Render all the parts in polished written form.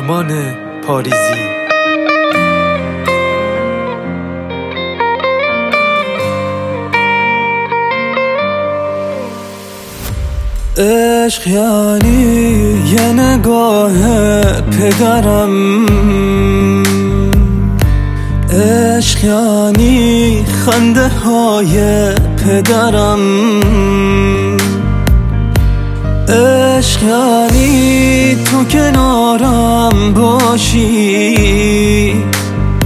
آرمان پاریزی. عشق یعنی یه نگاه پدرم، عشق یعنی خنده های پدرم، عشق یعنی تو کنارم باشی،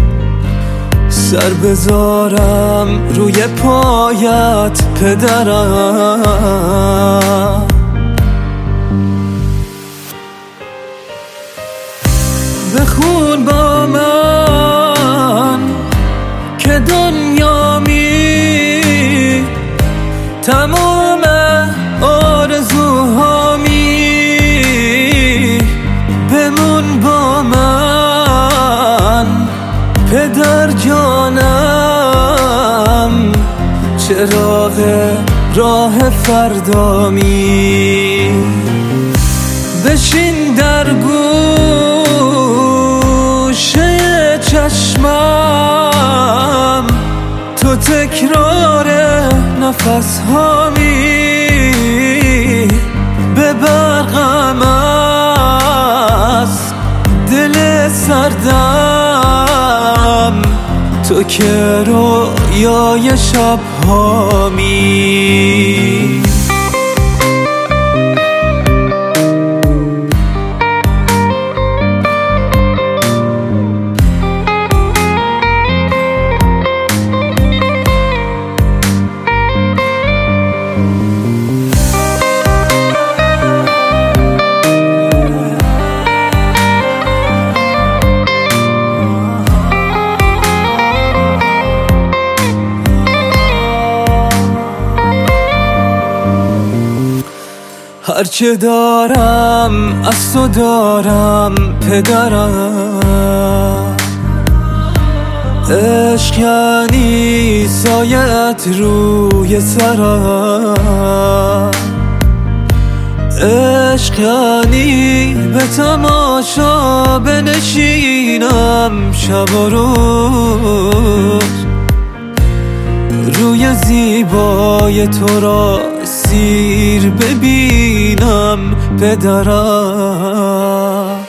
سر بذارم روی پایت پدرم. بخون با من که دنیامی، تمام آرزوهامی، بمون با من پدر جانم، چراغ راه فردامی. بشین در گوشه چشمم، تو تکرار نفس هامی، ببرقم از دل سردم، تو که رویای شب هامی. هرچه دارم از تو دارم پدرم، عشق یعنی سایت روی سرم، عشق یعنی به تماشا بنشینم شب و روز، روی زیبای تو را سیر ببینم پدرم.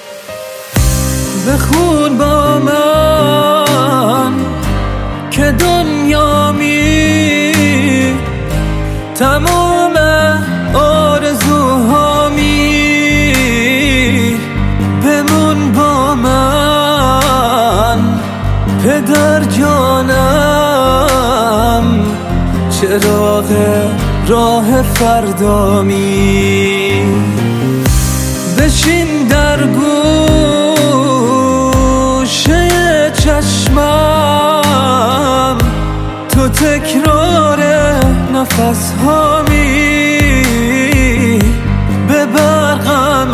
بخون با من که دنیامی، تمام آرزوهامی، بمون با من پدر جانم، چراغ راه فردامی. بشین در گوشه چشمم، تو تکرار نفس هامی، ببرقم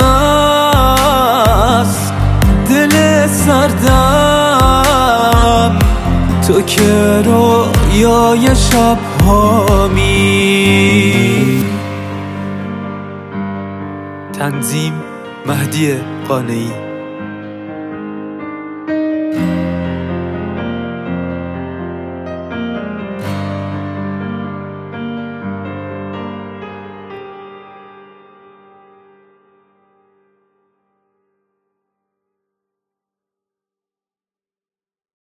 از دل سردم، تو که رویای شب هامی. تنظیم مهدی قانعی.